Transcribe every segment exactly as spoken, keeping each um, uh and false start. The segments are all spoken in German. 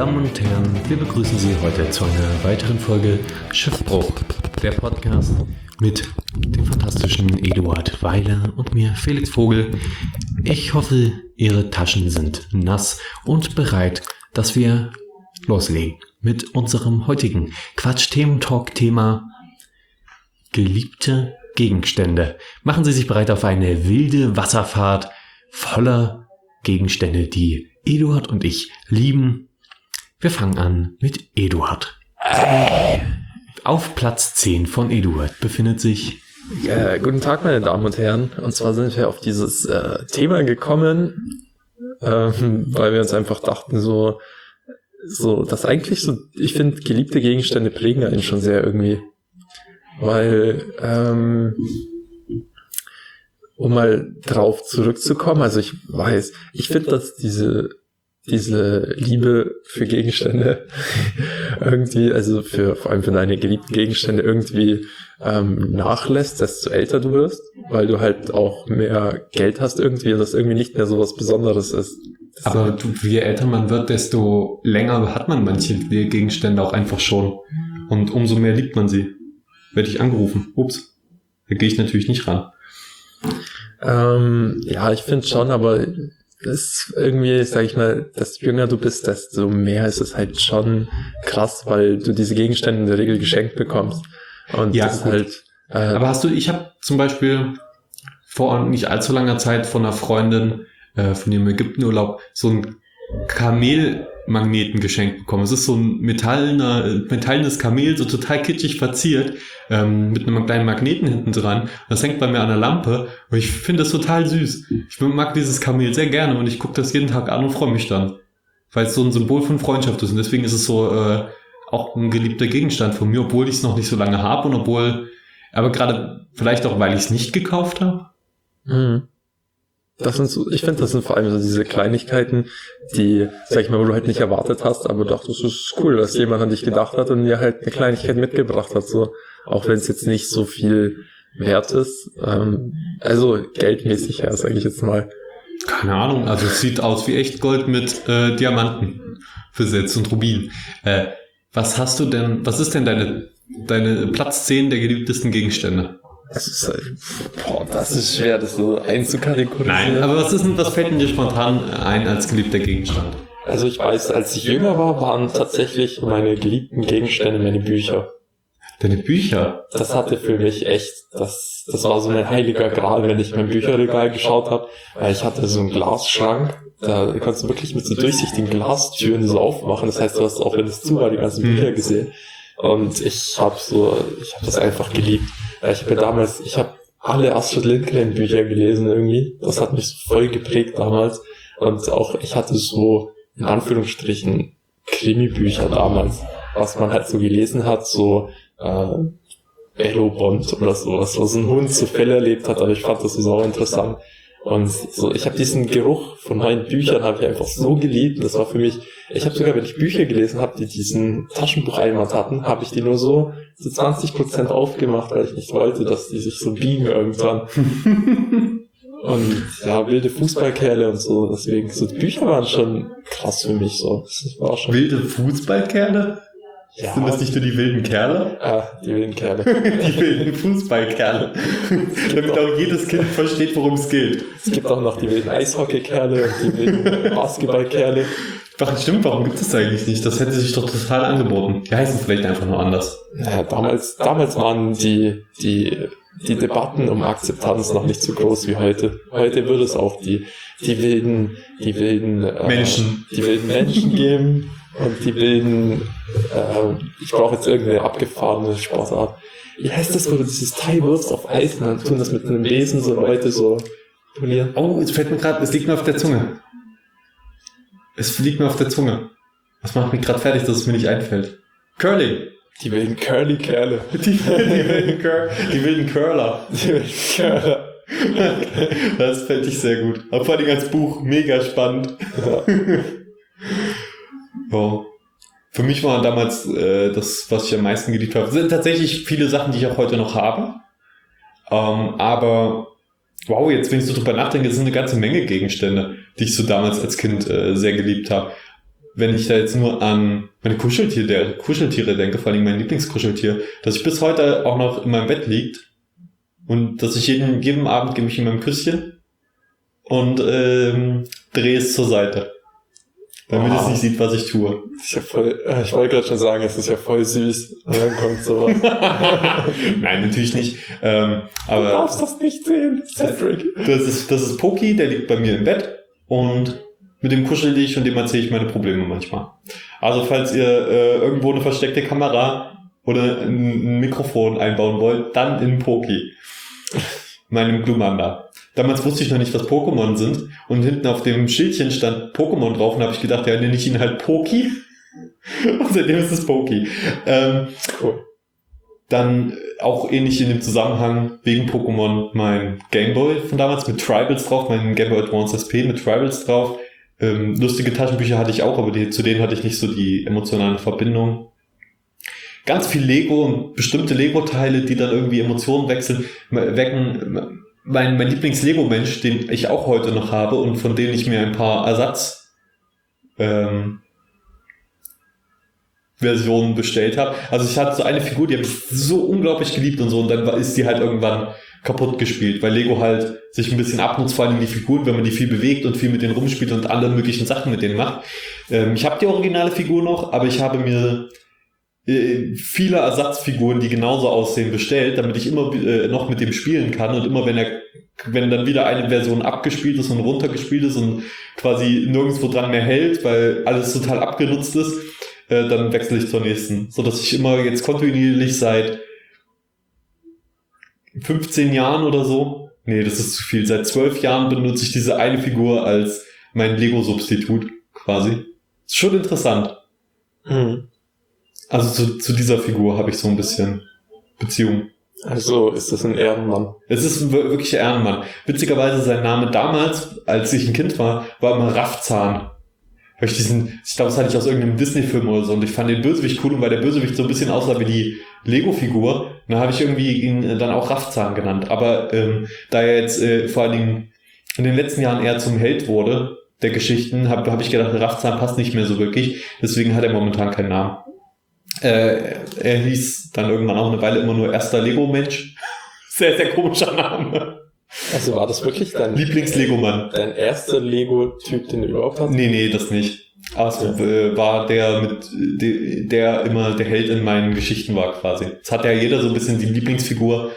Damen und Herren, wir begrüßen Sie heute zu einer weiteren Folge Schiffbruch, der Podcast mit dem fantastischen Eduard Weiler und mir, Felix Vogel. Ich hoffe, Ihre Taschen sind nass und bereit, dass wir loslegen mit unserem heutigen Quatsch-Themen-Talk-Thema geliebte Gegenstände. Machen Sie sich bereit auf eine wilde Wasserfahrt voller Gegenstände, die Eduard und ich lieben. Wir fangen an mit Eduard. Auf Platz zehn von Eduard befindet sich... Ja, guten Tag, meine Damen und Herren. Und zwar sind wir auf dieses äh, Thema gekommen, ähm, weil wir uns einfach dachten, so, so, dass eigentlich so, ich finde, geliebte Gegenstände prägen einen schon sehr irgendwie. Weil, ähm, um mal drauf zurückzukommen, also ich weiß, ich finde, dass diese diese Liebe für Gegenstände irgendwie, also für vor allem für deine geliebten Gegenstände irgendwie ähm, nachlässt, desto älter du wirst, weil du halt auch mehr Geld hast irgendwie und das irgendwie nicht mehr so was Besonderes ist. Das Aber du, je älter man wird, desto länger hat man manche Gegenstände auch einfach schon und umso mehr liebt man sie. Werde ich angerufen. Ups, da gehe ich natürlich nicht ran. Ähm, ja, ich finde schon, aber das ist irgendwie, sag ich mal, desto jünger du bist, desto mehr ist es halt schon krass, weil du diese Gegenstände in der Regel geschenkt bekommst. Und ja, das ist halt... Äh, aber hast du, ich habe zum Beispiel vor nicht allzu langer Zeit von einer Freundin äh, von ihrem Ägyptenurlaub so einen Kamelmagneten geschenkt bekommen. Es ist so ein metallener, metallenes Kamel, so total kitschig verziert, ähm, mit einem kleinen Magneten hinten dran. Das hängt bei mir an der Lampe und ich finde das total süß. Ich mag dieses Kamel sehr gerne und ich gucke das jeden Tag an und freue mich dann. Weil es so ein Symbol von Freundschaft ist und deswegen ist es so äh, auch ein geliebter Gegenstand von mir, obwohl ich es noch nicht so lange habe und obwohl, aber gerade vielleicht auch, weil ich es nicht gekauft habe. Mhm. Das sind so, ich finde, das sind vor allem so diese Kleinigkeiten, die, sag ich mal, wo du halt nicht erwartet hast, aber doch, das ist cool, dass jemand an dich gedacht hat und dir halt eine Kleinigkeit mitgebracht hat, so, auch wenn es jetzt nicht so viel wert ist, ähm, also geldmäßig her, sage ich jetzt mal. Keine Ahnung, also es sieht aus wie echt Gold mit äh, Diamanten versetzt und Rubin. Äh, was hast du denn, was ist denn deine, deine Platz zehn der geliebtesten Gegenstände? Das ist, boah, das ist schwer, das so einzukategorisieren. Nein, aber was ist denn, was fällt denn dir spontan ein als geliebter Gegenstand? Also ich weiß, als ich jünger war, waren tatsächlich meine geliebten Gegenstände meine Bücher. Deine Bücher? Das hatte für mich echt, das, das war so mein heiliger Gral, wenn ich mein Bücherregal geschaut habe, weil ich hatte so einen Glasschrank, da kannst du wirklich mit so durchsichtigen Glastüren so aufmachen, das heißt, du hast auch, wenn es zu war, die ganzen Bücher gesehen. Und ich habe so, ich habe das einfach geliebt. Ich habe damals, ich habe alle Astrid Lindgren Bücher gelesen irgendwie. Das hat mich so voll geprägt damals. Und auch ich hatte so, in Anführungsstrichen, Krimi-Bücher damals, was man halt so gelesen hat, so äh, Bello Bond oder sowas, wo so ein Hund so Fälle erlebt hat. Aber ich fand das so sau interessant. Und so, ich habe diesen Geruch von meinen Büchern habe ich einfach so geliebt. Das war für mich, ich habe sogar, wenn ich Bücher gelesen habe, die diesen Taschenbucheinwand hatten, habe ich die nur so zu zwanzig Prozent aufgemacht, weil ich nicht wollte, dass die sich so biegen irgendwann. Und ja, wilde Fußballkerle und so, deswegen, so die Bücher waren schon krass für mich so. Das war schon wilde Fußballkerle? Ja. Sind das nicht nur die wilden Kerle? Ah, die wilden Kerle. Die wilden Fußballkerle. Damit auch jedes Kind versteht, worum es geht. Es gibt auch noch die wilden Eishockeykerle und die wilden Basketballkerle. Ach, stimmt, warum gibt es eigentlich nicht? Das hätte sich doch total angeboten. Die heißen vielleicht einfach nur anders. Naja, damals, damals waren die, die, die Debatten um Akzeptanz noch nicht so groß wie heute. Heute würde es auch die, die wilden, die wilden, äh, Menschen. die wilden Menschen geben. Und die wilden, äh, ich brauche jetzt irgendeine abgefahrene Sportart. Wie heißt das, wo du dieses Teil wirfst auf Eis und dann tun das mit einem Besen so Leute so polieren? Oh, es fällt mir gerade, es liegt mir auf der Zunge. Es liegt mir auf der Zunge. Das macht mich gerade fertig, dass es mir nicht einfällt. Curling. Die wilden Curly-Kerle. Die, die, wilden Cur- die wilden Curler. Die wilden Curler. Das fällt ich sehr gut. Aber vor allem als Buch mega spannend. Ja. Ja. Für mich war damals äh, das, was ich am meisten geliebt habe, sind tatsächlich viele Sachen, die ich auch heute noch habe. Ähm, aber wow, jetzt wenn ich so drüber nachdenke, sind eine ganze Menge Gegenstände, die ich so damals als Kind äh, sehr geliebt habe. wenn ich da jetzt nur an meine Kuscheltiere, der Kuscheltiere denke, vor allem mein Lieblingskuscheltier, dass ich bis heute auch noch in meinem Bett liegt und dass ich jeden, jeden Abend gebe ich ihm ein Küsschen und ähm, drehe es zur Seite. Damit wow. es nicht sieht, was ich tue. Das ist ja voll, ich wollte gerade schon sagen, es ist ja voll süß. Und dann kommt sowas. Nein, natürlich nicht. Ähm, aber du darfst das nicht sehen, Cedric. Das ist, das ist Poki, der liegt bei mir im Bett und mit dem kuschel ich und dem erzähle ich meine Probleme manchmal. Also falls ihr äh, irgendwo eine versteckte Kamera oder ein, ein Mikrofon einbauen wollt, dann in Poki. Meinem Glumanda. Damals wusste ich noch nicht, was Pokémon sind. Und hinten auf dem Schildchen stand Pokémon drauf. Und habe ich gedacht, ja, nenne ich ihn halt Poki. Und seitdem ist es Poki. Ähm, cool. Dann auch ähnlich in dem Zusammenhang wegen Pokémon mein Gameboy von damals mit Tribals drauf. Mein Gameboy Advance S P mit Tribals drauf. Ähm, lustige Taschenbücher hatte ich auch, aber die, zu denen hatte ich nicht so die emotionale Verbindung. Ganz viel Lego und bestimmte Lego-Teile, die dann irgendwie Emotionen wechseln, wecken. Mein, mein Lieblings-Lego-Mensch, den ich auch heute noch habe und von denen ich mir ein paar Ersatz ähm, Versionen bestellt habe. Also ich hatte so eine Figur, die habe ich so unglaublich geliebt und so und dann ist die halt irgendwann kaputt gespielt, weil Lego halt sich ein bisschen abnutzt, vor allem die Figuren, wenn man die viel bewegt und viel mit denen rumspielt und alle möglichen Sachen mit denen macht. Ähm, ich habe die originale Figur noch, aber ich habe mir viele Ersatzfiguren, die genauso aussehen, bestellt, damit ich immer äh, noch mit dem spielen kann und immer wenn er, wenn dann wieder eine Version abgespielt ist und runtergespielt ist und quasi nirgendwo dran mehr hält, weil alles total abgenutzt ist, äh, dann wechsle ich zur nächsten, so dass ich immer jetzt kontinuierlich seit fünfzehn Jahren oder so, nee, das ist zu viel, seit zwölf Jahren benutze ich diese eine Figur als mein Lego-Substitut quasi. Ist schon interessant. Mhm. Also zu, zu dieser Figur habe ich so ein bisschen Beziehung. Also ist das ein Ehrenmann? Es ist ein wirklicher Ehrenmann. Witzigerweise sein Name damals, als ich ein Kind war, war immer Raffzahn. Weil ich diesen, ich glaube, das hatte ich aus irgendeinem Disney-Film oder so und ich fand den Bösewicht cool und weil der Bösewicht so ein bisschen aussah wie die Lego-Figur, dann habe ich irgendwie ihn dann auch Raffzahn genannt. Aber ähm, da er jetzt äh, vor allen Dingen in den letzten Jahren eher zum Held wurde der Geschichten, habe hab ich gedacht, Raffzahn passt nicht mehr so wirklich. Deswegen hat er momentan keinen Namen. Äh, er hieß dann irgendwann auch eine Weile immer nur erster Lego-Mensch. Sehr, sehr komischer Name. Also war das wirklich dein Lieblings-Lego-Mann? Dein erster Lego-Typ, den du überhaupt hast? Nee, nee, das nicht. Aber es ja. war der mit, der immer der Held in meinen Geschichten war quasi. Es hat ja jeder so ein bisschen die Lieblingsfigur,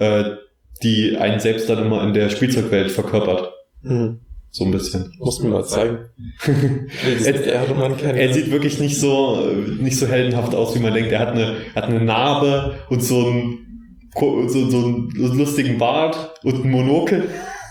die einen selbst dann immer in der Spielzeugwelt verkörpert. Mhm. So ein bisschen. Musst du mir mal zeigen. er, er sieht wirklich nicht so, nicht so heldenhaft aus, wie man denkt. Er hat eine, hat eine Narbe und so einen, so, so einen lustigen Bart und ein Monokel.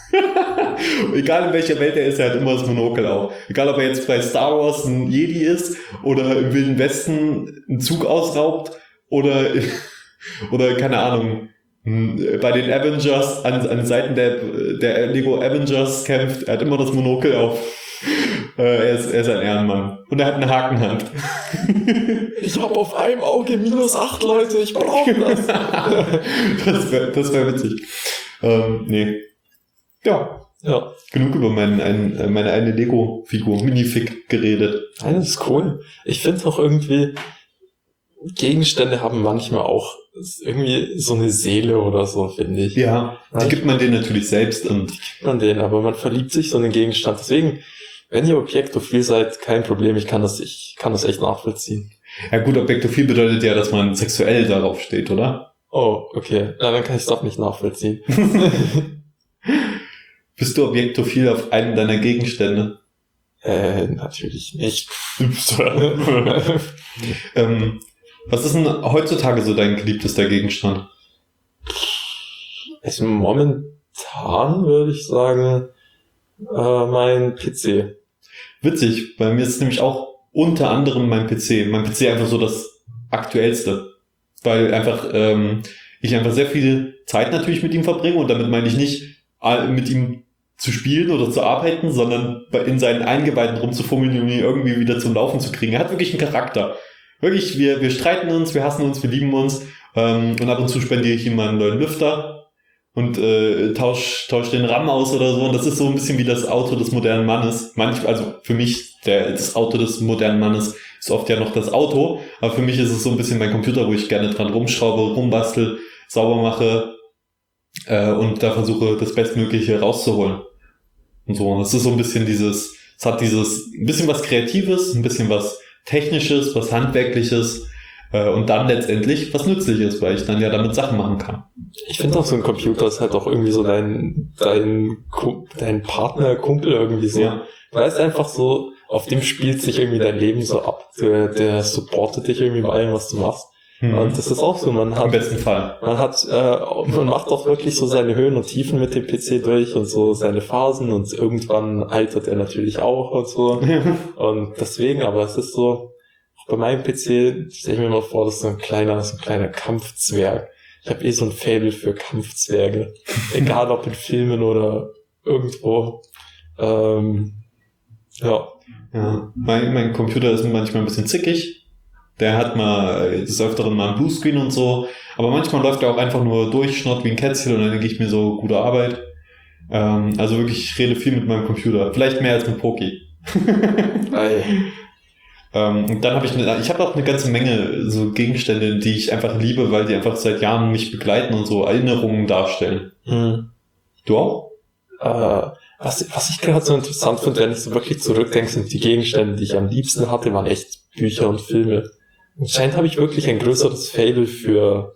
Egal in welcher Welt er ist, er hat immer das Monokel auch. Egal ob er jetzt bei Star Wars ein Jedi ist oder im Wilden Westen einen Zug ausraubt oder, oder keine Ahnung, bei den Avengers an, an Seiten der, der Lego Avengers kämpft. Er hat immer das Monokel auf. Äh, er, ist, er ist ein Ehrenmann. Und er hat eine Hakenhand. Ich habe auf einem Auge minus acht, Leute. Ich brauche das. das wäre das wär witzig. Ähm, nee. Ja. Ja. Genug über mein, ein, meine eine Lego-Figur, Minifig, geredet. Nein, das ist cool. Ich finde auch irgendwie, Gegenstände haben manchmal auch irgendwie so eine Seele oder so, finde ich. Ja, die gibt man denen natürlich selbst und... Die gibt man denen, aber man verliebt sich so in den Gegenstand. Deswegen, wenn ihr objektophil seid, kein Problem, ich kann das, ich kann das echt nachvollziehen. Ja gut, objektophil bedeutet ja, dass man sexuell darauf steht, oder? Oh, okay. Na, dann kann ich es doch nicht nachvollziehen. Bist du objektophil auf einen deiner Gegenstände? Äh, natürlich nicht. ähm... Was ist denn heutzutage so dein geliebtester Gegenstand? Also momentan würde ich sagen, äh, mein P C. Witzig, bei mir ist es nämlich auch unter anderem mein P C. Mein P C einfach so das Aktuellste. Weil einfach ähm, ich einfach sehr viel Zeit natürlich mit ihm verbringe und damit meine ich nicht mit ihm zu spielen oder zu arbeiten, sondern in seinen Eingeweiden rumzufummeln, um ihn irgendwie wieder zum Laufen zu kriegen. Er hat wirklich einen Charakter. Wirklich, wir, wir streiten uns, wir hassen uns, wir lieben uns. Ähm, und ab und zu spendiere ich ihm mal einen neuen Lüfter. und äh, tausch, tausch den RAM aus oder so. Und das ist so ein bisschen wie das Auto des modernen Mannes. Manch, also für mich, der, das Auto des modernen Mannes ist oft ja noch das Auto. Aber für mich ist es so ein bisschen mein Computer, wo ich gerne dran rumschraube, rumbastel, sauber mache äh, und da versuche, das Bestmögliche rauszuholen. Und so. Und das ist so ein bisschen dieses, es hat dieses, ein bisschen was Kreatives, ein bisschen was Technisches, was Handwerkliches. Und dann letztendlich was Nützliches, weil ich dann ja damit Sachen machen kann. Ich finde auch so ein Computer ist halt auch irgendwie so dein, dein, dein Partner, Kumpel irgendwie so. Ja. Du weißt einfach so, auf dem spielt sich irgendwie dein Leben so ab. Der, der supportet dich irgendwie bei allem, was du machst. Hm. Und das ist auch so, man hat, im besten Fall. man hat, äh, man macht auch wirklich so seine Höhen und Tiefen mit dem P C durch und so seine Phasen und irgendwann altert er natürlich auch und so. Und deswegen, aber es ist so, bei meinem P C stelle ich mir mal vor, das ist so ein kleiner, so ein kleiner Kampfzwerg. Ich habe eh so ein Faible für Kampfzwerge. Egal ob in Filmen oder irgendwo. Ähm, ja. Ja. Mein, mein Computer ist manchmal ein bisschen zickig. Der hat mal des Öfteren mal ein Bluescreen und so. Aber manchmal läuft er auch einfach nur durch, schnurrt wie ein Kätzchen und dann denke ich mir so, gute Arbeit. Ähm, also wirklich, ich rede viel mit meinem Computer. Vielleicht mehr als mit Poki. Ey. Ähm, und dann habe ich eine, ich habe auch eine ganze Menge so Gegenstände, die ich einfach liebe, weil die einfach seit Jahren mich begleiten und so Erinnerungen darstellen. Hm. Du auch? Äh, was, was ich gerade so interessant finde, wenn ich so wirklich zurückdenke, sind die Gegenstände, die ich am liebsten hatte, waren echt Bücher und Filme. Anscheinend habe ich wirklich ein größeres Faible für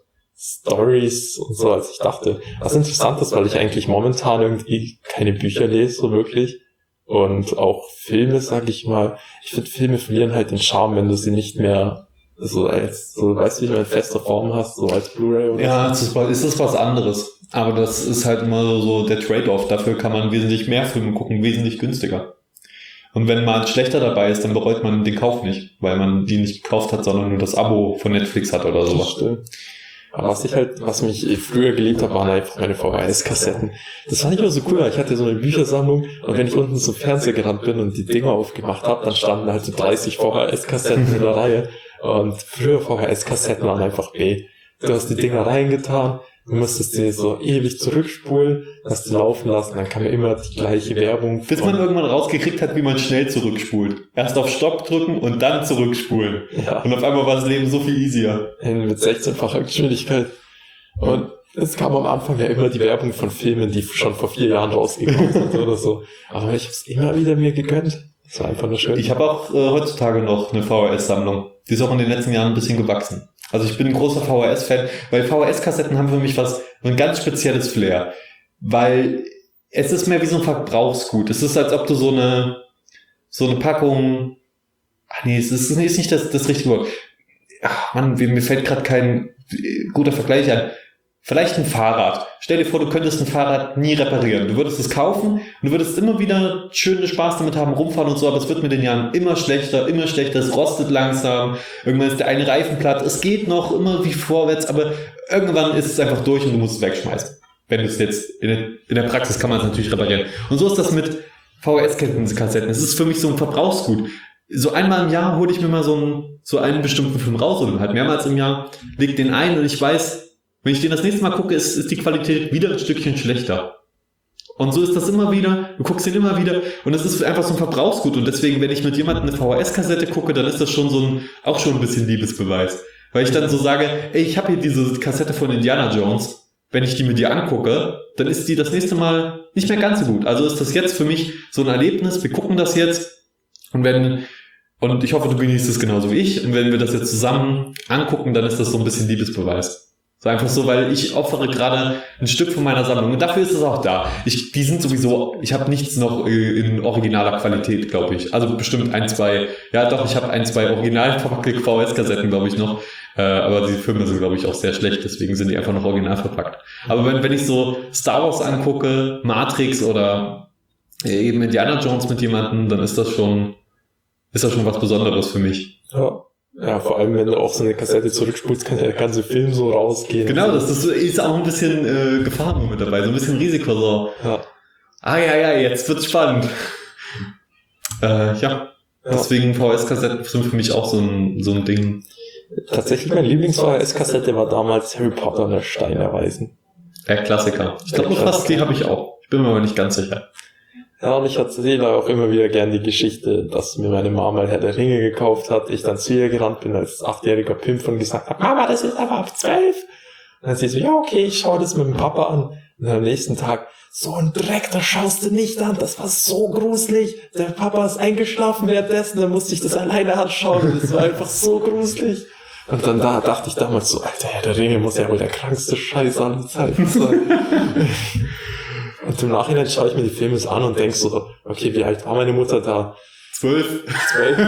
Stories und so, als ich dachte. Was interessant ist, weil ich eigentlich momentan irgendwie keine Bücher lese, so wirklich. Und auch Filme, sag ich mal, ich finde, Filme verlieren halt den Charme, wenn du sie nicht mehr so als, so, weißt du, wie du in fester Form hast, so als Blu-ray oder Ja, so. es ist, es ist was anderes. Aber das ist halt immer so, so der Trade-off. Dafür kann man wesentlich mehr Filme gucken, wesentlich günstiger. Und wenn mal ein schlechter dabei ist, dann bereut man den Kauf nicht, weil man die nicht gekauft hat, sondern nur das Abo von Netflix hat oder Das sowas. stimmt. Aber was ich halt, was mich früher geliebt habe, waren einfach meine V H S-Kassetten. Das fand ich immer so cool, weil ich hatte so eine Büchersammlung und wenn ich unten zum Fernseher gerannt bin und die Dinger aufgemacht habe, dann standen halt so dreißig V H S-Kassetten in der Reihe. Und früher V H S-Kassetten waren einfach weh. Du hast die Dinger reingetan, du musstest sie so ewig zurückspulen, hast die laufen lassen, dann kam ja immer die gleiche Werbung. Bis man irgendwann rausgekriegt hat, wie man schnell zurückspult. Erst auf Stopp drücken und dann zurückspulen. Ja. Und auf einmal war das Leben so viel easier. Mit sechzehnfacher Geschwindigkeit. Und es kam am Anfang ja immer die Werbung von Filmen, die schon vor vier Jahren rausgekommen sind oder so. Aber ich habe es immer wieder mir gegönnt. Das war einfach nur schön. Ich habe auch äh, heutzutage noch eine V H S-Sammlung. Die ist auch in den letzten Jahren ein bisschen gewachsen. Also ich bin ein großer V H S-Fan, weil V H S-Kassetten haben für mich was, ein ganz spezielles Flair. Weil es ist mehr wie so ein Verbrauchsgut. Es ist, als ob du so eine, so eine Packung, ach nee, es ist, ist nicht das, das richtige Wort. Ach Mann, mir fällt gerade kein guter Vergleich an. Vielleicht ein Fahrrad. Stell dir vor, du könntest ein Fahrrad nie reparieren. Du würdest es kaufen und du würdest immer wieder schönen Spaß damit haben, rumfahren und so, aber es wird mit den Jahren immer schlechter, immer schlechter, es rostet langsam, irgendwann ist der eine Reifen platt, es geht noch immer wie vorwärts, aber irgendwann ist es einfach durch und du musst es wegschmeißen. Wenn du es jetzt, in der, in der Praxis kann man es natürlich reparieren. Und so ist das mit V H S-Kassetten. Es ist für mich so ein Verbrauchsgut. So einmal im Jahr hole ich mir mal so einen, so einen bestimmten Film raus oder halt mehrmals im Jahr, leg den ein und ich weiß, wenn ich den das nächste Mal gucke, ist, ist die Qualität wieder ein Stückchen schlechter. Und so ist das immer wieder. Du guckst ihn immer wieder. Und es ist einfach so ein Verbrauchsgut. Und deswegen, wenn ich mit jemandem eine V H S-Kassette gucke, dann ist das schon so ein, auch schon ein bisschen Liebesbeweis. Weil ich dann so sage, ey, ich habe hier diese Kassette von Indiana Jones. Wenn ich die mir dir angucke, dann ist die das nächste Mal nicht mehr ganz so gut. Also ist das jetzt für mich so ein Erlebnis. Wir gucken das jetzt. Und wenn, und ich hoffe, du genießt es genauso wie ich. Und wenn wir das jetzt zusammen angucken, dann ist das so ein bisschen Liebesbeweis. So einfach so, weil ich opfere gerade ein Stück von meiner Sammlung und dafür ist es auch da. Ich, die sind sowieso, ich habe nichts noch in originaler Qualität, glaube ich. Also bestimmt ein, zwei, ja doch, ich habe ein, zwei original verpackte V H S-Kassetten, glaube ich, noch. Äh, aber die Filme sind, glaube ich, auch sehr schlecht, deswegen sind die einfach noch original verpackt. Aber wenn, wenn ich so Star Wars angucke, Matrix oder eben Indiana Jones mit jemandem, dann ist das schon, ist das schon was Besonderes für mich. Ja. Ja, vor allem, wenn du auch so eine Kassette zurückspulst, kann der ganze Film so rausgehen. Genau, das ist, ist auch ein bisschen äh, Gefahr mit dabei, so ein bisschen Risiko so. Ja. Ah ja, ja, jetzt wird's spannend. äh, ja. ja, deswegen V H S-Kassetten sind für mich auch so ein, so ein Ding. Tatsächlich, meine Lieblings-V H S-Kassette war damals Harry Potter und der Stein der Weisen. Der Klassiker. Ich glaube, fast die habe ich auch. Ich bin mir aber nicht ganz sicher. Ja, und ich erzähle auch immer wieder gern die Geschichte, dass mir meine Mama mal Herr der Ringe gekauft hat, ich dann zu ihr gerannt bin als achtjähriger Pimp und gesagt habe, Mama, das ist aber ab zwölf. Und dann sie so, ja, okay, ich schaue das mit dem Papa an. Und am nächsten Tag, so ein Dreck, das schaust du nicht an, das war so gruselig. Der Papa ist eingeschlafen währenddessen, dann musste ich das alleine anschauen und das war einfach so gruselig. Und dann da dachte ich damals so, Alter, Herr der Ringe muss ja wohl der krankste Scheiß aller Zeiten sein. Und im Nachhinein schaue ich mir die Filme an und denke so, okay, wie alt war meine Mutter da? Zwölf. Zwölf.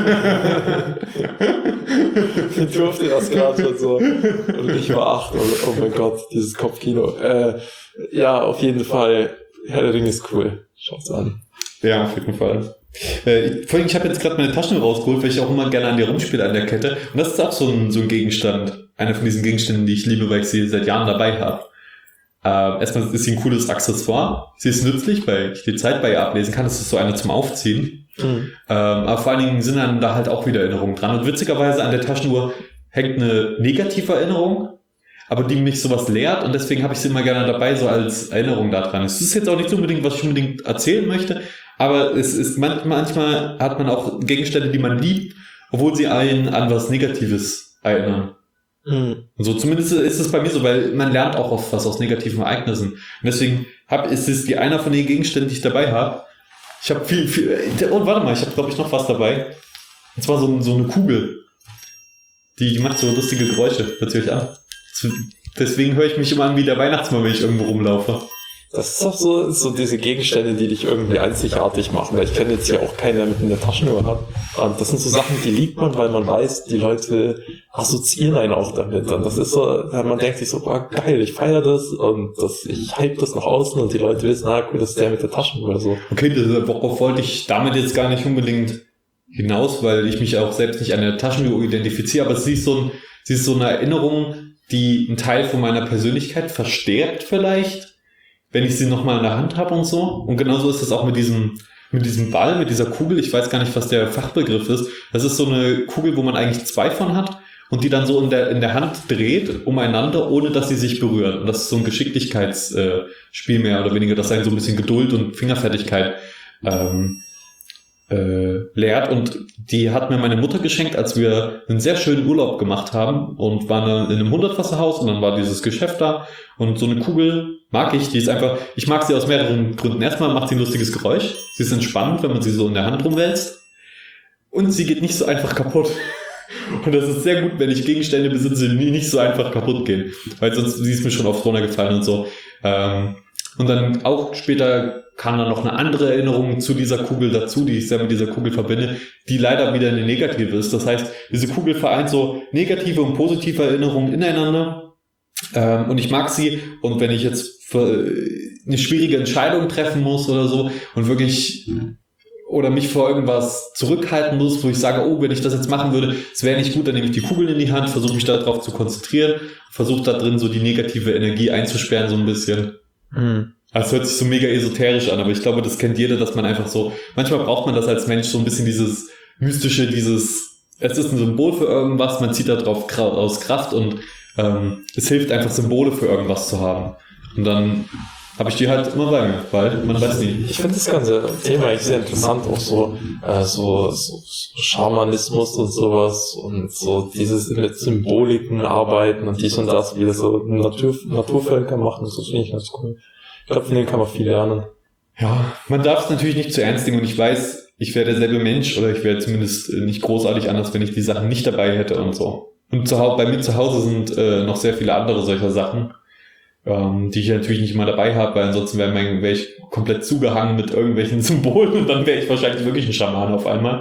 Die durfte das gerade schon so. Und ich war acht. Und, oh mein Gott, dieses Kopfkino. Äh, ja, auf jeden Fall, Herr der Ringe ist cool. Schaut's an. Ja, auf jeden Fall. Äh, vor allem, ich habe jetzt gerade meine Taschen rausgeholt, weil ich auch immer gerne an dir rumspiele, an der Kette. Und das ist auch so ein, so ein Gegenstand. Einer von diesen Gegenständen, die ich liebe, weil ich sie seit Jahren dabei habe. Äh, erstmal ist sie ein cooles Accessoire. Sie ist nützlich, weil ich die Zeit bei ihr ablesen kann. Das ist so eine zum Aufziehen. Mhm. Ähm, aber vor allen Dingen sind dann da halt auch wieder Erinnerungen dran. Und witzigerweise an der Taschenuhr hängt eine negative Erinnerung, aber die mich sowas lehrt. Und deswegen habe ich sie immer gerne dabei, so als Erinnerung da dran. Es ist jetzt auch nicht so unbedingt, was ich unbedingt erzählen möchte. Aber es ist manchmal, manchmal hat man auch Gegenstände, die man liebt, obwohl sie einen an was Negatives erinnern. Mhm. Und so zumindest ist es bei mir so, weil man lernt auch oft was aus negativen Ereignissen. Und deswegen hab, ist es die einer von den Gegenständen, die ich dabei habe. Ich habe viel, viel, und warte mal, ich habe glaube ich noch was dabei. Und zwar so, so eine Kugel. Die, die macht so lustige Geräusche, hört sie euch an. Deswegen höre ich mich immer an wie der Weihnachtsmann, wenn ich irgendwo rumlaufe. Das ist doch so, so diese Gegenstände, die dich irgendwie einzigartig machen, weil ich kenne jetzt ja auch keinen, der mit einer Taschenuhr hat. Und das sind so Sachen, die liebt man, weil man weiß, die Leute assoziieren einen auch damit. Und das ist so, man denkt sich so, boah, geil, ich feiere das und das, ich hype das nach außen und die Leute wissen, ah, cool, das ist der mit der Taschenuhr oder so. Okay, darauf wollte ich damit jetzt gar nicht unbedingt hinaus, weil ich mich auch selbst nicht an der Taschenuhr identifiziere, aber sie ist so, ein, sie ist so eine Erinnerung, die einen Teil von meiner Persönlichkeit verstärkt vielleicht, wenn ich sie nochmal in der Hand habe und so. Und genauso ist es auch mit diesem, mit diesem Ball, mit dieser Kugel. Ich weiß gar nicht, was der Fachbegriff ist. Das ist so eine Kugel, wo man eigentlich zwei von hat und die dann so in der, in der Hand dreht, umeinander, ohne dass sie sich berühren. Und das ist so ein Geschicklichkeitsspiel mehr oder weniger, das einen so ein bisschen Geduld und Fingerfertigkeit ähm, äh, lehrt. Und die hat mir meine Mutter geschenkt, als wir einen sehr schönen Urlaub gemacht haben und waren dann in einem Hundertwasserhaus und dann war dieses Geschäft da und so eine Kugel mag ich, die ist einfach, ich mag sie aus mehreren Gründen. Erstmal macht sie ein lustiges Geräusch, sie ist entspannend, wenn man sie so in der Hand rumwälzt und sie geht nicht so einfach kaputt. Und das ist sehr gut, wenn ich Gegenstände besitze, die nicht so einfach kaputt gehen, weil sonst sie ist mir schon oft runtergefallen und so. Und dann auch später kam dann noch eine andere Erinnerung zu dieser Kugel dazu, die ich sehr mit dieser Kugel verbinde, die leider wieder eine negative ist. Das heißt, diese Kugel vereint so negative und positive Erinnerungen ineinander. Ähm, und ich mag sie. Und wenn ich jetzt für eine schwierige Entscheidung treffen muss oder so und wirklich oder mich vor irgendwas zurückhalten muss, wo ich sage, oh, wenn ich das jetzt machen würde, es wäre nicht gut, dann nehme ich die Kugel in die Hand, versuche mich darauf zu konzentrieren, versuche da drin so die negative Energie einzusperren so ein bisschen. Mhm. Also es hört sich so mega esoterisch an, aber ich glaube, das kennt jeder, dass man einfach so, manchmal braucht man das als Mensch so ein bisschen dieses mystische, dieses, es ist ein Symbol für irgendwas, man zieht da drauf aus Kraft und ähm, es hilft einfach Symbole für irgendwas zu haben. Und dann habe ich die halt immer bei mir, weil man weiß nie. Ich finde das ganze Thema eigentlich sehr interessant, auch so, äh, so, so Schamanismus und sowas und so dieses mit Symboliken arbeiten und dies und das, wie das so Natur, Naturvölker machen, das finde ich ganz cool. Ich glaube, von denen kann man viel lernen. Ja, man darf es natürlich nicht zu ernst nehmen und ich weiß, ich wäre derselbe Mensch oder ich wäre zumindest nicht großartig anders, wenn ich die Sachen nicht dabei hätte und so. Und zu, bei mir zu Hause sind äh, noch sehr viele andere solcher Sachen, ähm, die ich natürlich nicht immer dabei habe, weil ansonsten wäre wär ich komplett zugehangen mit irgendwelchen Symbolen und dann wäre ich wahrscheinlich wirklich ein Schamane auf einmal.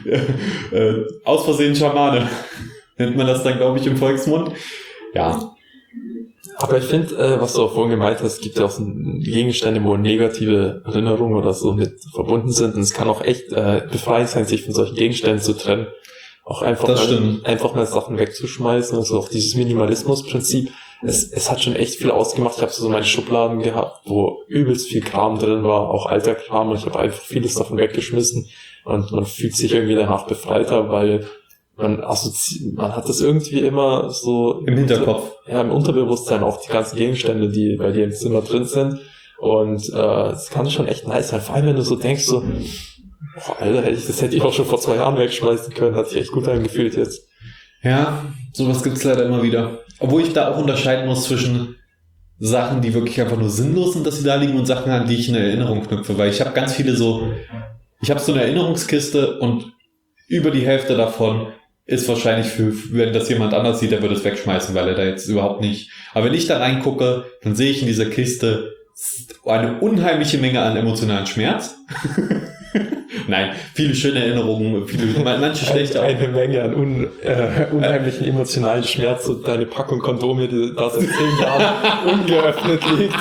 äh, aus Versehen Schamane nennt man das dann, glaube ich, im Volksmund. Ja. Aber ich finde, äh, was du auch vorhin gemeint hast, es gibt ja auch so Gegenstände, wo negative Erinnerungen oder so mit verbunden sind. Und es kann auch echt äh, befreiend sein, sich von solchen Gegenständen zu trennen. Auch einfach mal, einfach mal Sachen wegzuschmeißen. Also auch dieses Minimalismus-Prinzip. Es, es hat schon echt viel ausgemacht. Ich habe so meine Schubladen gehabt, wo übelst viel Kram drin war, auch alter Kram. Und ich habe einfach vieles davon weggeschmissen. Und man fühlt sich irgendwie danach befreiter, weil man assozi- man hat das irgendwie immer so Im Hinterkopf. Ja, im Unterbewusstsein auch die ganzen Gegenstände, die bei dir im Zimmer drin sind. Und äh, es kann schon echt nice sein. Vor allem, wenn du so denkst, so, boah, Alter, hätte ich, das hätte ich auch schon vor zwei Jahren wegschmeißen können, hat sich echt gut angefühlt jetzt. Ja, sowas gibt's leider immer wieder. Obwohl ich da auch unterscheiden muss zwischen Sachen, die wirklich einfach nur sinnlos sind, dass sie da liegen, und Sachen, an die ich in Erinnerung knüpfe. Weil ich habe ganz viele so, ich habe so eine Erinnerungskiste, und über die Hälfte davon ist wahrscheinlich für, wenn das jemand anders sieht, der würde es wegschmeißen, weil er da jetzt überhaupt nicht. Aber wenn ich da reingucke, dann sehe ich in dieser Kiste eine unheimliche Menge an emotionalen Schmerz. Nein, viele schöne Erinnerungen, viele, manche schlechte auch. Eine Menge an un, äh, unheimlichen emotionalen Schmerz, und deine Packung Kondome, die da seit zehn Jahren ungeöffnet liegt.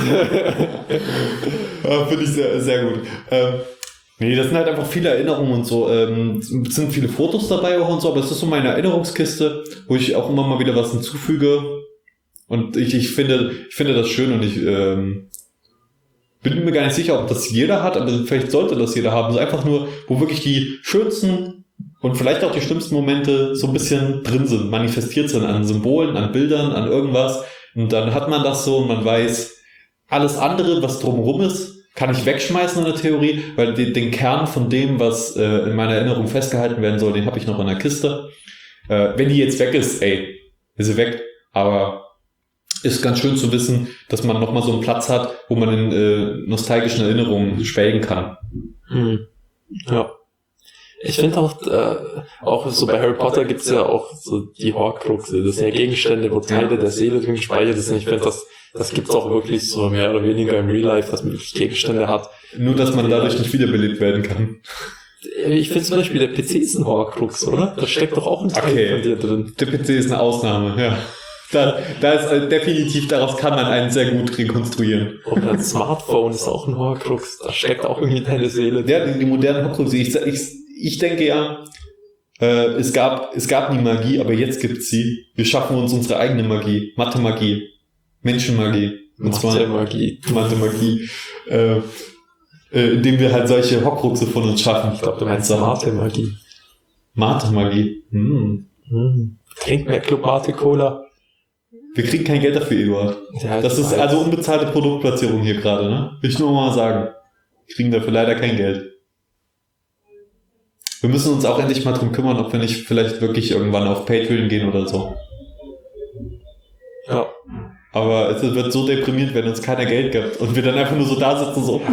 Ja, finde ich sehr, sehr gut. Ähm, nee, das sind halt einfach viele Erinnerungen und so. Ähm, es sind viele Fotos dabei auch und so, aber es ist so meine Erinnerungskiste, wo ich auch immer mal wieder was hinzufüge. Und ich, ich finde, ich finde das schön, und ich ähm, bin mir gar nicht sicher, ob das jeder hat, aber vielleicht sollte das jeder haben. So einfach nur, wo wirklich die schönsten und vielleicht auch die schlimmsten Momente so ein bisschen drin sind, manifestiert sind an Symbolen, an Bildern, an irgendwas. Und dann hat man das so, und man weiß, alles andere, was drumherum ist, kann ich wegschmeißen in der Theorie, weil den, den Kern von dem, was äh, in meiner Erinnerung festgehalten werden soll, den habe ich noch in der Kiste. Äh, wenn die jetzt weg ist, ey, ist sie weg. Aber ist ganz schön zu wissen, dass man nochmal so einen Platz hat, wo man in äh, nostalgischen Erinnerungen schwelgen kann. Hm. Ja. Ich finde auch, äh, auch so bei Harry Potter gibt's ja auch so die Horcruxe. Das sind ja Gegenstände, wo Teile der Seele drin gespeichert sind. Ich finde, das, das gibt's auch wirklich so mehr oder weniger im Real Life, dass man wirklich Gegenstände hat. Nur, dass man dadurch nicht wiederbelebt werden kann. Ich finde zum Beispiel, der P C ist ein Horcrux, oder? Da steckt doch auch ein Teil Okay. von dir drin. Der P C ist eine Ausnahme, ja. Da, da ist äh, definitiv, daraus kann man einen sehr gut rekonstruieren. Oder ein Smartphone ist auch ein Horcrux. Da steckt auch irgendwie deine Seele. Ja, die, die modernen Horcruxe. Ich, ich, ich denke ja, äh, es gab, es gab nie Magie, aber jetzt gibt's sie. Wir schaffen uns unsere eigene Magie. Mathe-Magie. Menschenmagie. Und zwar Mathe-Magie. Mathe-Magie. Äh, äh, indem wir halt solche Horcruxe von uns schaffen. Ich glaube, du meinst Mathe-Magie. Mathe-Magie. Hm. Hm. Trink mehr Club Mate Cola. Wir kriegen kein Geld dafür, Eduard. Ja, Das ist weiß. also unbezahlte Produktplatzierung hier gerade, ne? Will ich nur mal sagen. Wir kriegen dafür leider kein Geld. Wir müssen uns auch endlich mal drum kümmern, ob wir nicht vielleicht wirklich irgendwann auf Patreon gehen oder so. Ja. Aber es wird so deprimierend, wenn uns keiner Geld gibt und wir dann einfach nur so da sitzen, so,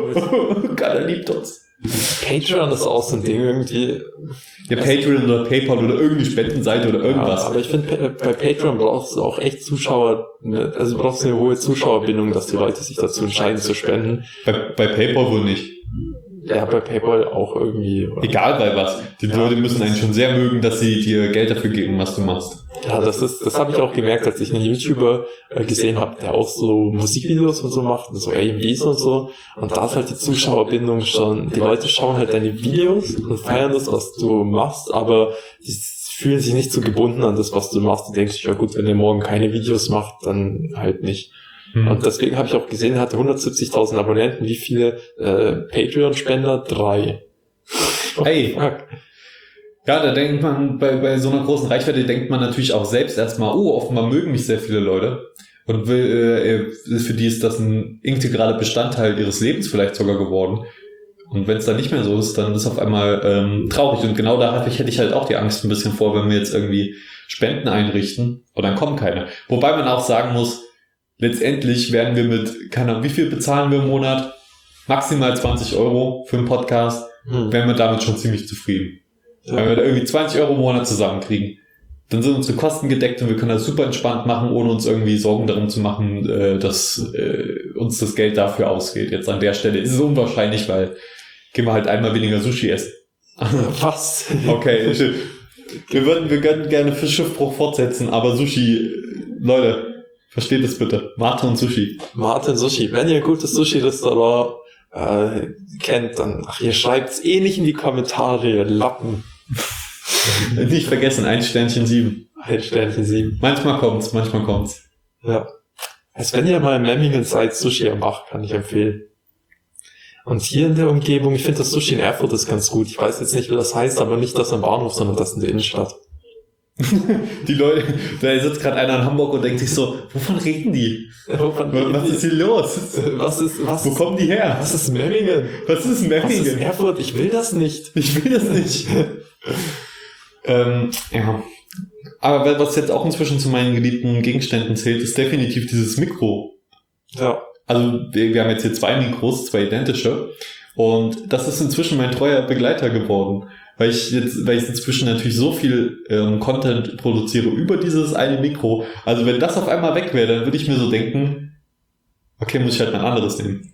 keiner liebt uns. Patreon ist auch so ein Ding irgendwie. Ja, Patreon oder PayPal oder irgendeine Spendenseite oder irgendwas. Ja, aber ich finde, bei Patreon brauchst du auch echt Zuschauer, also du brauchst eine hohe Zuschauerbindung, dass die Leute sich dazu entscheiden zu spenden. Bei, bei PayPal wohl nicht. Ja, bei PayPal auch irgendwie. Oder? Egal bei was. Die Ja. Leute müssen einen schon sehr mögen, dass sie dir Geld dafür geben, was du machst. Ja, das ist, das habe ich auch gemerkt, als ich einen YouTuber äh, gesehen habe, der auch so Musikvideos und so macht, so A M Vs und so. Und da ist halt die Zuschauerbindung schon, die Leute schauen halt deine Videos und feiern das, was du machst, aber die fühlen sich nicht so gebunden an das, was du machst. Die denken sich, ja gut, wenn er morgen keine Videos macht, dann halt nicht. Hm. Und deswegen habe ich auch gesehen, er hatte hundertsiebzigtausend Abonnenten. Wie viele äh, Patreon-Spender? Drei. Hey. Fuck. Ja, da denkt man, bei, bei so einer großen Reichweite denkt man natürlich auch selbst erstmal, oh, offenbar mögen mich sehr viele Leute. Und will, äh, für die ist das ein integraler Bestandteil ihres Lebens vielleicht sogar geworden. Und wenn es dann nicht mehr so ist, dann ist auf einmal ähm, traurig. Und genau da hätte ich halt auch die Angst ein bisschen vor, wenn wir jetzt irgendwie Spenden einrichten und dann kommen keine. Wobei man auch sagen muss, letztendlich werden wir mit, keine Ahnung, wie viel bezahlen wir im Monat? Maximal zwanzig Euro für einen Podcast. Hm. Wären wir damit schon ziemlich zufrieden. Ja. Wenn wir da irgendwie zwanzig Euro im Monat zusammenkriegen, dann sind unsere Kosten gedeckt und wir können das super entspannt machen, ohne uns irgendwie Sorgen darum zu machen, äh, dass äh, uns das Geld dafür ausgeht. Jetzt an der Stelle ist es unwahrscheinlich, weil gehen wir halt einmal weniger Sushi essen. Was? Okay, wir würden, wir würden gerne für Schiffbruch fortsetzen, aber Sushi, Leute, versteht es bitte. Mate und Sushi. Martin Sushi. Wenn ihr ein gutes Sushi-Restaurant äh, kennt, dann, ach, ihr schreibt's eh nicht in die Kommentare, ihr Lappen. Nicht vergessen, ein Sternchen sieben. Ein Sternchen sieben. Manchmal kommt's, manchmal kommt's. Ja. Also wenn ihr mal in Memmingen seid, Sushi am Bach, kann ich empfehlen. Und hier in der Umgebung, ich finde das Sushi in Erfurt ist ganz gut. Ich weiß jetzt nicht, wie das heißt, aber nicht das am Bahnhof, sondern das in der Innenstadt. Die Leute, da sitzt gerade einer in Hamburg und denkt sich so, wovon reden die? Wovon reden Was die? ist hier los? Was ist, was Wo kommen die her? Was ist Memmingen? Was ist Was ist Memmingen? Erfurt? Ich will das nicht. Ich will das nicht. ähm, ja. Aber was jetzt auch inzwischen zu meinen geliebten Gegenständen zählt, ist definitiv dieses Mikro. Ja. Also wir, wir haben jetzt hier zwei Mikros, zwei identische. Und das ist inzwischen mein treuer Begleiter geworden. Weil ich jetzt, weil ich inzwischen natürlich so viel ähm, Content produziere über dieses eine Mikro. Also wenn das auf einmal weg wäre, dann würde ich mir so denken, okay, muss ich halt ein anderes nehmen.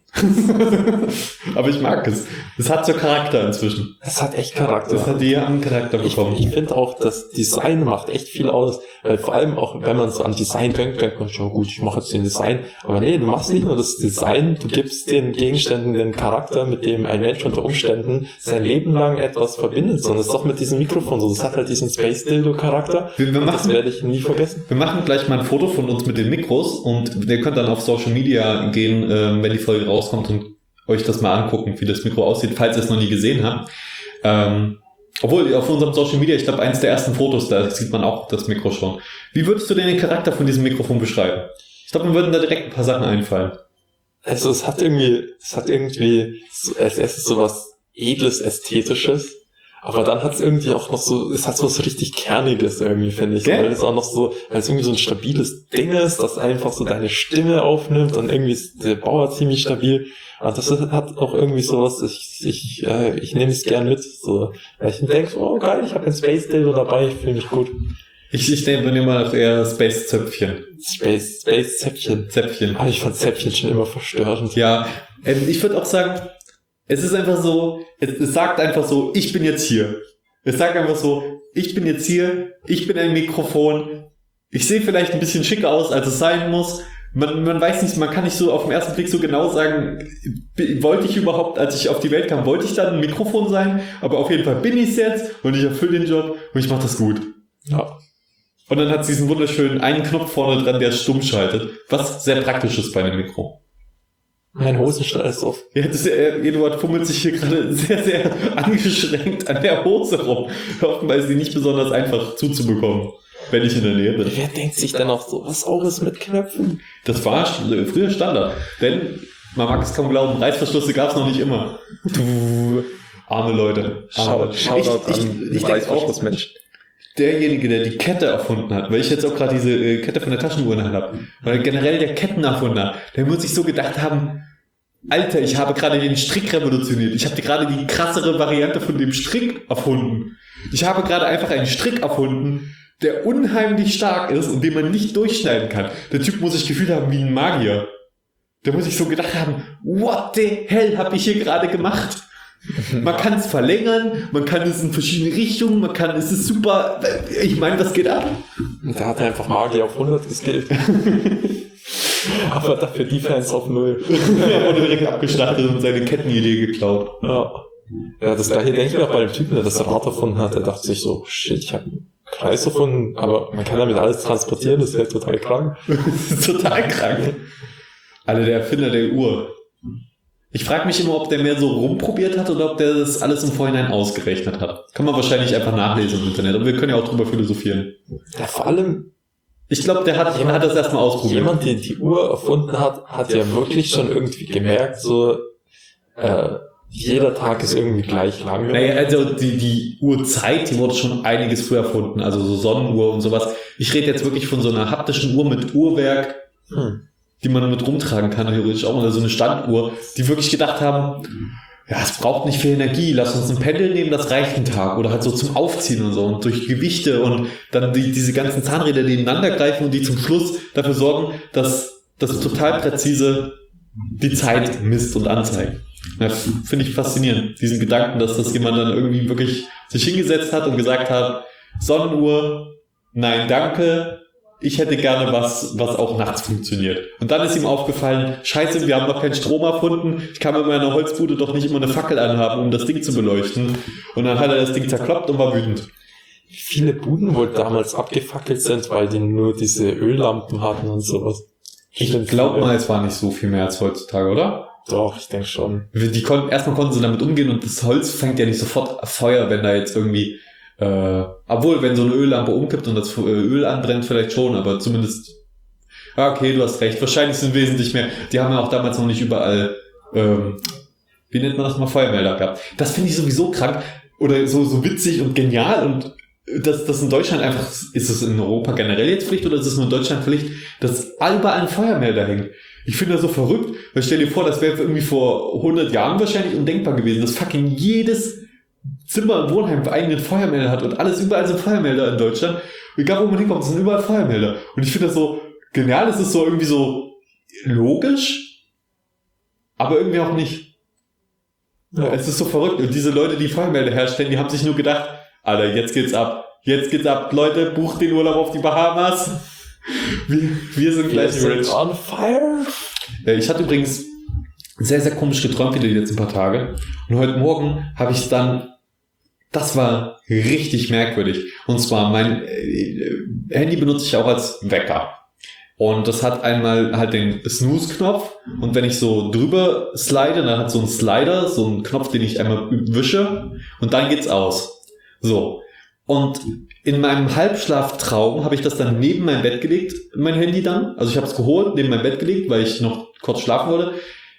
Aber ich mag es. Es hat so Charakter inzwischen. Es hat echt Charakter. Das hat eher einen Charakter Ich, bekommen. ich finde auch, das Design macht echt viel aus, weil vor allem auch, wenn man so an Design denkt, denkt man schon, gut, ich mache jetzt den Design, aber nee, du machst nicht nur das Design, du gibst den Gegenständen den Charakter, mit dem ein Mensch unter Umständen sein Leben lang etwas verbindet, sondern es ist doch mit diesem Mikrofon so, das hat halt diesen Space Dildo Charakter, Wir, wir, das machen, werde ich nie vergessen. wir machen gleich mal ein Foto von uns mit den Mikros und ihr könnt dann auf Social Media gehen, ähm, wenn die Folge rauskommt und euch das mal angucken, wie das Mikro aussieht, falls ihr es noch nie gesehen habt. Ähm, obwohl, auf unserem Social Media, ich glaube, eins der ersten Fotos, da sieht man auch das Mikro schon. Wie würdest du denn den Charakter von diesem Mikrofon beschreiben? Ich glaube, mir würden da direkt ein paar Sachen einfallen. Also es hat irgendwie, es hat irgendwie so, als erstes so was Edles, Ästhetisches. Aber dann hat es irgendwie auch noch so, es hat so was richtig Kerniges irgendwie, finde ich. Gell? Weil es auch noch so, weil es irgendwie so ein stabiles Ding ist, das einfach so deine Stimme aufnimmt und irgendwie ist der Bauer ziemlich stabil. Und das hat auch irgendwie sowas, ich, ich, äh, ich nehme es gern mit. So, weil ich denke, oh geil, ich habe ein Space Dildo dabei, ich fühle mich gut. Ich, ich nehme mal eher Space-Zöpfchen. Space, Space Zäpfchen. Zäpfchen. Ah, ich fand Zäpfchen schon immer verstörend. Ja, ähm, ich würde auch sagen, es ist einfach so, es, es sagt einfach so, ich bin jetzt hier. Es sagt einfach so, ich bin jetzt hier, ich bin ein Mikrofon. Ich sehe vielleicht ein bisschen schicker aus, als es sein muss. Man, man weiß nicht, man kann nicht so auf den ersten Blick so genau sagen, wollte ich überhaupt, als ich auf die Welt kam, wollte ich dann ein Mikrofon sein? Aber auf jeden Fall bin ich es jetzt und ich erfülle den Job und ich mache das gut. Ja. Und dann hat es diesen wunderschönen einen Knopf vorne dran, der stumm schaltet, was sehr praktisch ist bei einem Mikro. Mein Hosenstall ist auf. Ja, das, äh, Eduard fummelt sich hier gerade sehr, sehr angeschränkt an der Hose rum. Offenbar ist sie nicht besonders einfach zuzubekommen, wenn ich in der Nähe bin. Wer denkt sich denn auch so, was auch ist mit Knöpfen? Das war st- früher Standard. Denn, man mag es kaum glauben, Reißverschlüsse gab es noch nicht immer. Du, arme Leute. Arme. Shoutout ich, ich, an ich denke auch, Mensch. derjenige, der die Kette erfunden hat, weil ich jetzt auch gerade diese äh, Kette von der Taschenuhr in der Hand habe, weil generell der Kettenerfunder, der muss sich so gedacht haben, Alter, ich habe gerade den Strick revolutioniert. Ich habe gerade die krassere Variante von dem Strick erfunden. Ich habe gerade einfach einen Strick erfunden, der unheimlich stark ist und den man nicht durchschneiden kann. Der Typ muss sich gefühlt haben wie ein Magier. Der muss sich so gedacht haben, what the hell habe ich hier gerade gemacht? Man kann es verlängern, man kann es in verschiedene Richtungen, man kann, es ist super, ich meine, was geht ab? Und der hat einfach Magier auf hundert geskillt. Aber dafür Defense auf null. Er wurde direkt abgestartet und seine Kettenidee geklaut. Ja. Ja, das gleiche denke ich mir auch bei dem Typen, der das Rad erfunden hat. Der dachte sich so, shit, ich habe einen Kreis erfunden, aber man kann damit alles transportieren, das wäre total krank. Das ist total krank. Alter, der Erfinder der Uhr. Ich frage mich immer, ob der mehr so rumprobiert hat oder ob der das alles im Vorhinein ausgerechnet hat. Kann man wahrscheinlich einfach nachlesen im Internet, aber wir können ja auch drüber philosophieren. Ja, vor allem, Ich glaube, der hat, jemand, hat das erstmal ausprobiert. jemand, der die Uhr erfunden hat, hat ja wirklich schon irgendwie gemerkt, so, äh, jeder Tag ist irgendwie gleich lang. Naja, also die, die Uhrzeit, die wurde schon einiges früher erfunden, also so Sonnenuhr und sowas. Ich rede jetzt wirklich von so einer haptischen Uhr mit Uhrwerk, Hm. die man damit rumtragen kann, theoretisch auch, oder so eine Standuhr, die wirklich gedacht haben, ja, es braucht nicht viel Energie, lass uns ein Pendel nehmen, das reicht einen Tag, oder halt so zum Aufziehen und so, und durch Gewichte und dann die, diese ganzen Zahnräder, die ineinander greifen und die zum Schluss dafür sorgen, dass das total präzise die Zeit misst und anzeigt. Ja, finde ich faszinierend, diesen Gedanken, dass das jemand dann irgendwie wirklich sich hingesetzt hat und gesagt hat, Sonnenuhr, nein, danke, ich hätte gerne was, was auch nachts funktioniert. Und dann ist ihm aufgefallen, scheiße, wir haben noch keinen Strom erfunden, ich kann mit meiner Holzbude doch nicht immer eine Fackel anhaben, um das Ding zu beleuchten. Und dann hat er das Ding zerkloppt und war wütend. Wie viele Buden wohl damals abgefackelt sind, weil die nur diese Öllampen hatten und sowas. Ich glaube mal, es war nicht so viel mehr als heutzutage, oder? Doch, ich denke schon. Die konnten, erstmal konnten sie damit umgehen und das Holz fängt ja nicht sofort Feuer, wenn da jetzt irgendwie Äh, obwohl, wenn so eine Öllampe umkippt und das Öl anbrennt, vielleicht schon, aber zumindest, ja, okay, du hast recht, wahrscheinlich sind wesentlich mehr, die haben ja auch damals noch nicht überall, ähm, wie nennt man das mal, Feuermelder gehabt. Das finde ich sowieso krank oder so, so witzig und genial und dass das in Deutschland einfach, ist es in Europa generell jetzt Pflicht oder ist es nur in Deutschland Pflicht, dass überall ein Feuermelder hängt? Ich finde das so verrückt, weil stell dir vor, das wäre irgendwie vor hundert Jahren wahrscheinlich undenkbar gewesen, dass fucking jedes Zimmer im Wohnheim einen eigenen Feuermelder hat und alles, überall sind Feuermelder in Deutschland. Egal wo man hinkommt, sind überall Feuermelder. Und ich finde das so genial, es ist so irgendwie so logisch, aber irgendwie auch nicht. Ja. Es ist so verrückt. Und diese Leute, die Feuermelder herstellen, die haben sich nur gedacht, Alter, jetzt geht's ab. Jetzt geht's ab. Leute, bucht den Urlaub auf die Bahamas. Wir, wir sind gleich rich. On fire. Ich hatte übrigens sehr, sehr komisch geträumt wieder die letzten paar Tage. Und heute Morgen habe ich es dann, das war richtig merkwürdig. Und zwar, mein äh, Handy benutze ich auch als Wecker. Und das hat einmal halt den Snooze-Knopf. Und wenn ich so drüber slide, dann hat so ein Slider, so einen Knopf, den ich einmal wische. Und dann geht's aus. So. Und in meinem Halbschlaftraum habe ich das dann neben mein Bett gelegt, mein Handy dann. Also ich habe es geholt, neben mein Bett gelegt, weil ich noch kurz schlafen wollte.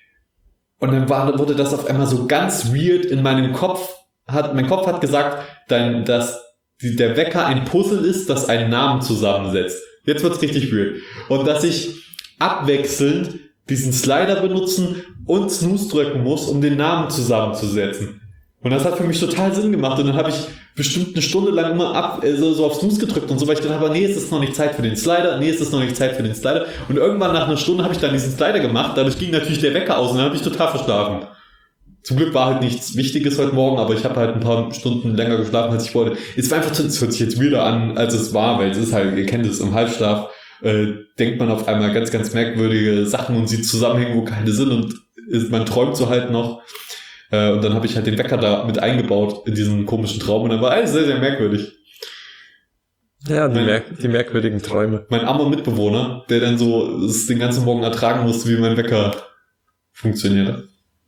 Und dann war, wurde das auf einmal so ganz weird in meinem Kopf. Hat, mein Kopf hat gesagt, dann, dass die, der Wecker ein Puzzle ist, das einen Namen zusammensetzt. Jetzt wird's richtig weird. Und dass ich abwechselnd diesen Slider benutzen und Snooze drücken muss, um den Namen zusammenzusetzen. Und das hat für mich total Sinn gemacht. Und dann habe ich bestimmt eine Stunde lang immer ab, also so auf Snooze gedrückt und so, weil ich gedacht habe, nee, es ist noch nicht Zeit für den Slider, nee, es ist noch nicht Zeit für den Slider. Und irgendwann nach einer Stunde habe ich dann diesen Slider gemacht, dadurch ging natürlich der Wecker aus und dann habe ich total verschlafen. Zum Glück war halt nichts Wichtiges heute Morgen, aber ich habe halt ein paar Stunden länger geschlafen, als ich wollte. Es war einfach, es hört sich jetzt wieder an, als es war, weil es ist halt, ihr kennt es, im Halbschlaf äh, denkt man auf einmal ganz, ganz merkwürdige Sachen und sieht Zusammenhänge, wo keine sind und ist, man träumt so halt noch. Äh, und dann habe ich halt den Wecker da mit eingebaut in diesen komischen Traum und dann war alles sehr, sehr merkwürdig. Ja, die, mein, merk- die merkwürdigen Träume. Mein armer Mitbewohner, der dann so es den ganzen Morgen ertragen musste, wie mein Wecker funktioniert.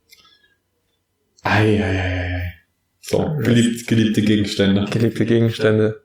Ei, ei, ei, ei. So, geliebt, geliebte Gegenstände. Geliebte Gegenstände.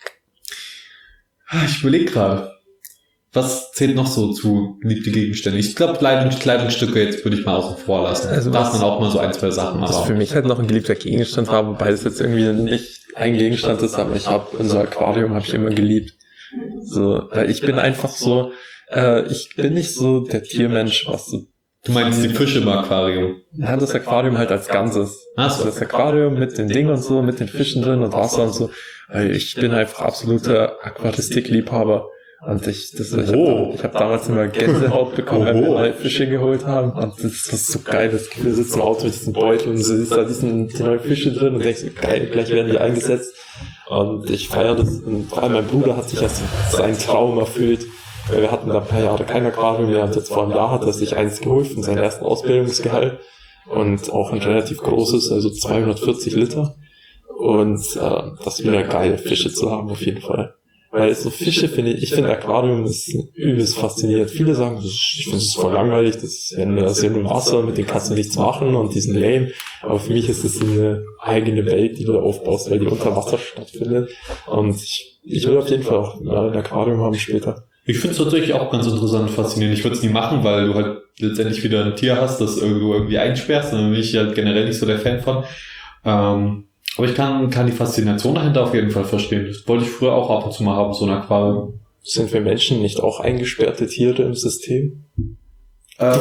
Ich überlege gerade, was zählt noch so zu geliebte Gegenstände? Ich glaube, Kleidung, Kleidungsstücke jetzt würde ich mal außen vor lassen. Also darf man auch mal so ein, zwei Sachen machen. Was für mich halt noch ein geliebter Gegenstand war, wobei das jetzt irgendwie nicht ein Gegenstand ist, aber ich habe unser Aquarium habe ich immer geliebt. So, weil ich bin einfach so, äh, ich bin nicht so der Tiermensch, was so. Du meinst die Fische im Aquarium? Ja, das Aquarium halt als Ganzes. Ach so. Das Aquarium mit den Dingen und so, mit den Fischen drin und Wasser und so. Weil ich bin einfach absoluter Aquaristik-Liebhaber. Und ich, das, ich Oh. habe ich hab damals immer Gänsehaut bekommen, wenn wir neue Fische geholt haben. Und das ist so geil, das Gefühl, du sitzt im Auto mit diesem Beutel und siehst da diesen, die neuen Fische drin und denkst, geil, gleich werden die eingesetzt. Und ich feiere das. Und vor allem mein Bruder hat sich erst seinen Traum erfüllt. Wir hatten da ein paar Jahre kein Aquarium mehr und jetzt vor einem Jahr hat er sich eins geholt von seinem ersten Ausbildungsgehalt und auch ein relativ großes, also zweihundertvierzig Liter. Und äh, das wäre geil, Fische zu haben auf jeden Fall. Weil so Fische finde ich, ich finde Aquarium ist übelst faszinierend. Viele sagen, das ist, ich finde es voll langweilig, das ist ja nur, das ist ja nur Wasser, mit dem kannst du nichts machen und die sind lame. Aber für mich ist es eine eigene Welt, die du da aufbaust, weil die unter Wasser stattfindet. Und ich, ich will auf jeden Fall auch mal ein Aquarium haben später. Ich finde es tatsächlich auch ganz interessant und faszinierend. Ich würde es nie machen, weil du halt letztendlich wieder ein Tier hast, das du irgendwie einsperrst. Und dann bin ich halt generell nicht so der Fan von. Ähm, aber ich kann, kann die Faszination dahinter auf jeden Fall verstehen. Das wollte ich früher auch ab und zu mal haben, so ein Aquarium. Sind wir Menschen nicht auch eingesperrte Tiere im System? Ähm,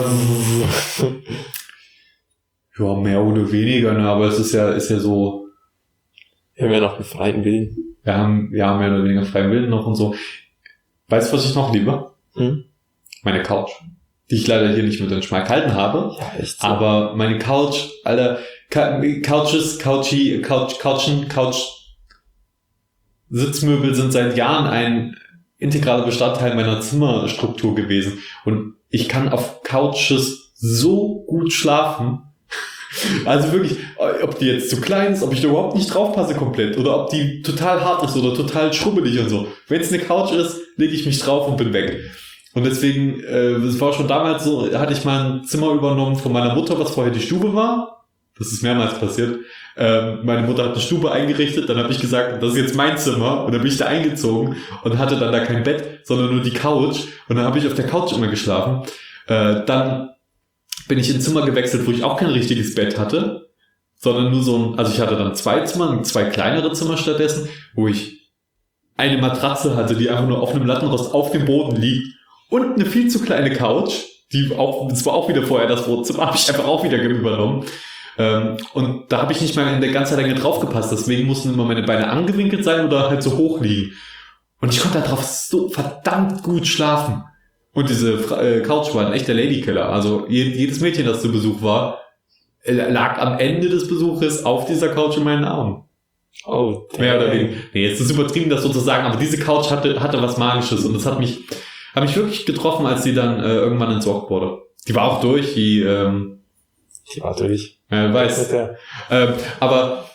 ja, mehr oder weniger, ne? Aber es ist ja, ist ja so. Wir haben ja noch einen freien Willen. Wir haben, ja, mehr oder weniger freien Willen noch und so. Weißt du, was ich noch liebe? Hm? Meine Couch. Die ich leider hier nicht mit den Schmack gehalten habe. Ja, echt so. Aber meine Couch, Alter, Couches, Couchy, Couch, Couchen, Couch, Sitzmöbel sind seit Jahren ein integraler Bestandteil meiner Zimmerstruktur gewesen. Und ich kann auf Couches so gut schlafen. Also wirklich, ob die jetzt zu klein ist, ob ich da überhaupt nicht draufpasse komplett oder ob die total hart ist oder total schrubbelig und so. Wenn es eine Couch ist, lege ich mich drauf und bin weg. Und deswegen, äh, es war schon damals so, hatte ich mal ein Zimmer übernommen von meiner Mutter, was vorher die Stube war. Das ist mehrmals passiert. Ähm, meine Mutter hat eine Stube eingerichtet, dann habe ich gesagt, das ist jetzt mein Zimmer. Und dann bin ich da eingezogen und hatte dann da kein Bett, sondern nur die Couch. Und dann habe ich auf der Couch immer geschlafen. Äh, dann bin ich ins Zimmer gewechselt, wo ich auch kein richtiges Bett hatte, sondern nur so ein, also ich hatte dann zwei Zimmer, zwei kleinere Zimmer stattdessen, wo ich eine Matratze hatte, die einfach nur auf einem Lattenrost auf dem Boden liegt und eine viel zu kleine Couch, die auch, das war auch wieder vorher das Wohnzimmer, habe ich einfach auch wieder übernommen. Ähm, und da habe ich nicht mal in der ganzen Länge draufgepasst, deswegen mussten immer meine Beine angewinkelt sein oder halt so hoch liegen. Und ich konnte da drauf so verdammt gut schlafen. Und diese äh, Couch war ein echter Ladykiller. Also jedes Mädchen, das zu Besuch war, lag am Ende des Besuches auf dieser Couch in meinen Armen. Oh, mehr oder weniger. Nee, jetzt ist übertrieben, das sozusagen, aber diese Couch hatte, hatte was Magisches und das hat mich, hat mich wirklich getroffen, als sie dann äh, irgendwann entsorgt wurde. Die war auch durch, die, ähm, die war durch. Ja, weiß. Ähm, aber,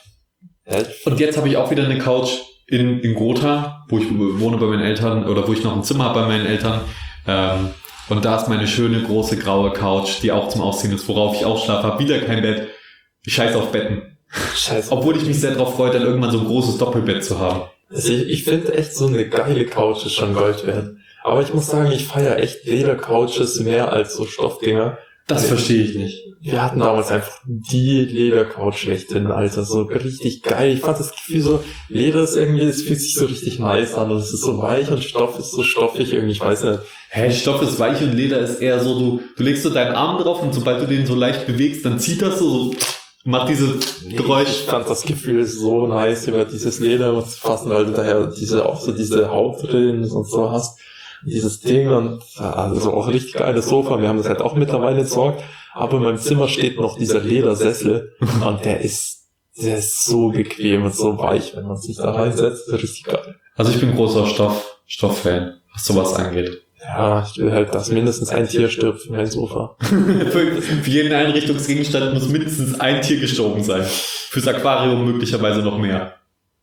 und jetzt habe ich auch wieder eine Couch in, in Gotha, wo ich wohne bei meinen Eltern, oder wo ich noch ein Zimmer habe bei meinen Eltern. Ähm, und da ist meine schöne, große, graue Couch, die auch zum Ausziehen ist, worauf ich auch schlafe. Hab wieder kein Bett. Ich scheiß auf Betten. Scheiße. Obwohl ich mich sehr darauf freue, dann irgendwann so ein großes Doppelbett zu haben. Also ich, ich finde echt, so eine geile Couch ist schon Gold wert. Aber ich muss sagen, ich feiere echt Ledercouches mehr als so Stoffdinger. Das verstehe ich nicht. Wir hatten damals einfach die Ledercouch schlechthin, Alter. So richtig geil. Ich fand das Gefühl so, Leder ist irgendwie, es fühlt sich so richtig nice an. Und es ist so weich und Stoff ist so stoffig irgendwie, ich weiß nicht. Hä, Stoff ist weich und Leder ist eher so, du, du legst so deinen Arm drauf und sobald du den so leicht bewegst, dann zieht das so, so macht dieses Geräusch. Ich fand das Gefühl so nice über dieses Leder und fast halt daher diese, auch so diese Hautrillen und so hast. Dieses Ding und also auch richtig geiles Sofa. Wir haben das halt auch mittlerweile entsorgt. Aber in meinem Zimmer steht noch dieser Ledersessel und der ist, der ist so bequem und so weich, wenn man sich da reinsetzt. Das ist richtig geil. Also ich bin großer Stoff, Stofffan, was sowas angeht. Ja, ich will halt, dass mindestens ein Tier stirbt für mein Sofa. für, für jeden Einrichtungsgegenstand muss mindestens ein Tier gestorben sein. Fürs Aquarium möglicherweise noch mehr.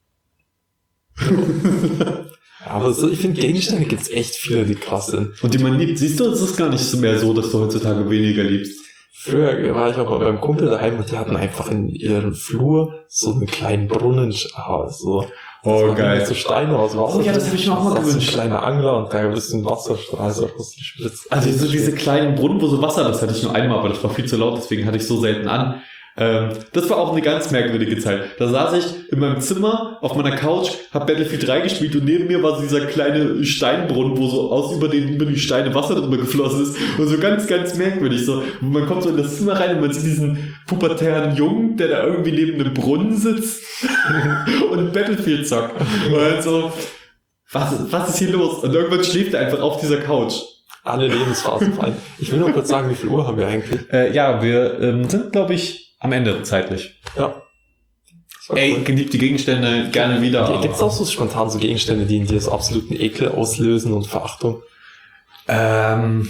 Aber so, ich finde, Gegenstände gibt's echt viele, die krass sind. Und die man liebt. Siehst du, es ist gar nicht mehr so, dass du heutzutage weniger liebst. Früher war ich auch beim Kumpel daheim und die hatten einfach in ihrem Flur so einen kleinen Brunnen. So. Oh, geil. So Steine aus Wasser. Oh ja, das habe ich mir auch mal gewünscht. So ein kleiner Angler und da ein bisschen Wasserstrahl so rausgespritzt. Also so diese kleinen Brunnen, wo so Wasser, das hatte ich nur einmal, aber das war viel zu laut, deswegen hatte ich so selten an. Ähm, das war auch eine ganz merkwürdige Zeit. Da saß ich in meinem Zimmer auf meiner Couch, hab Battlefield drei gespielt und neben mir war so dieser kleine Steinbrunnen, wo so aus über den über die Steine Wasser drüber geflossen ist und so ganz, ganz merkwürdig. So, man kommt so in das Zimmer rein und man sieht diesen pubertären Jungen, der da irgendwie neben einem Brunnen sitzt und Battlefield zockt. Und so, was, was ist hier los? Und irgendwann schläft er einfach auf dieser Couch. Alle Lebensphasen fein. Ich will nur kurz sagen, wie viel Uhr haben wir eigentlich? Äh, ja, wir ähm, sind, glaube ich, am Ende zeitlich. Ja. Ey, cool. geliebte Gegenstände gerne wieder. Gibt es auch so spontan so Gegenstände, die in dir so absoluten Ekel auslösen und Verachtung? Ähm,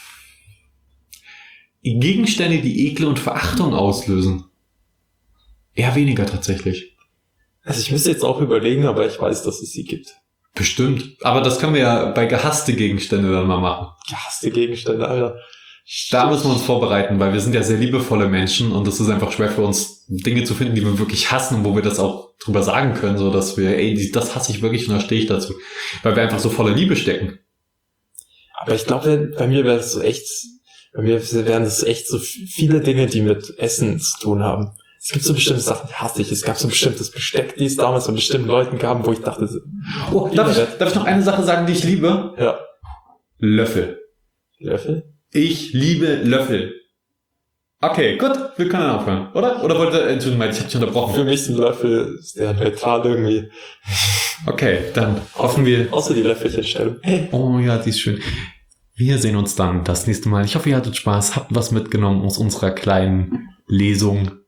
Gegenstände, die Ekel und Verachtung auslösen. Eher weniger tatsächlich. Also ich müsste jetzt auch überlegen, aber ich weiß, dass es sie gibt. Bestimmt. Aber das können wir ja bei gehasste Gegenstände dann mal machen. Gehasste Gegenstände, Alter. Da müssen wir uns vorbereiten, weil wir sind ja sehr liebevolle Menschen und es ist einfach schwer für uns, Dinge zu finden, die wir wirklich hassen und wo wir das auch drüber sagen können, so dass wir, ey, das hasse ich wirklich und da stehe ich dazu. Weil wir einfach so voller Liebe stecken. Aber ich glaube, bei mir wäre es so echt, bei mir wären das echt so viele Dinge, die mit Essen zu tun haben. Es gibt so bestimmte Sachen, die hasse ich. Es gab so ein bestimmtes Besteck, die es damals von bestimmten Leuten gab, wo ich dachte, oh, darf ich, darf ich noch eine Sache sagen, die ich liebe? Ja. Löffel. Löffel? Ich liebe Löffel. Okay, gut, wir können dann aufhören, oder? Oder wollte, Entschuldigung, ich hab dich unterbrochen. Für mich ist ein Löffel sehr neutral irgendwie. Okay, dann hoffen wir... Außer die Löffelchenstellung. Hey. Oh ja, die ist schön. Wir sehen uns dann das nächste Mal. Ich hoffe, ihr hattet Spaß, habt was mitgenommen aus unserer kleinen Lesung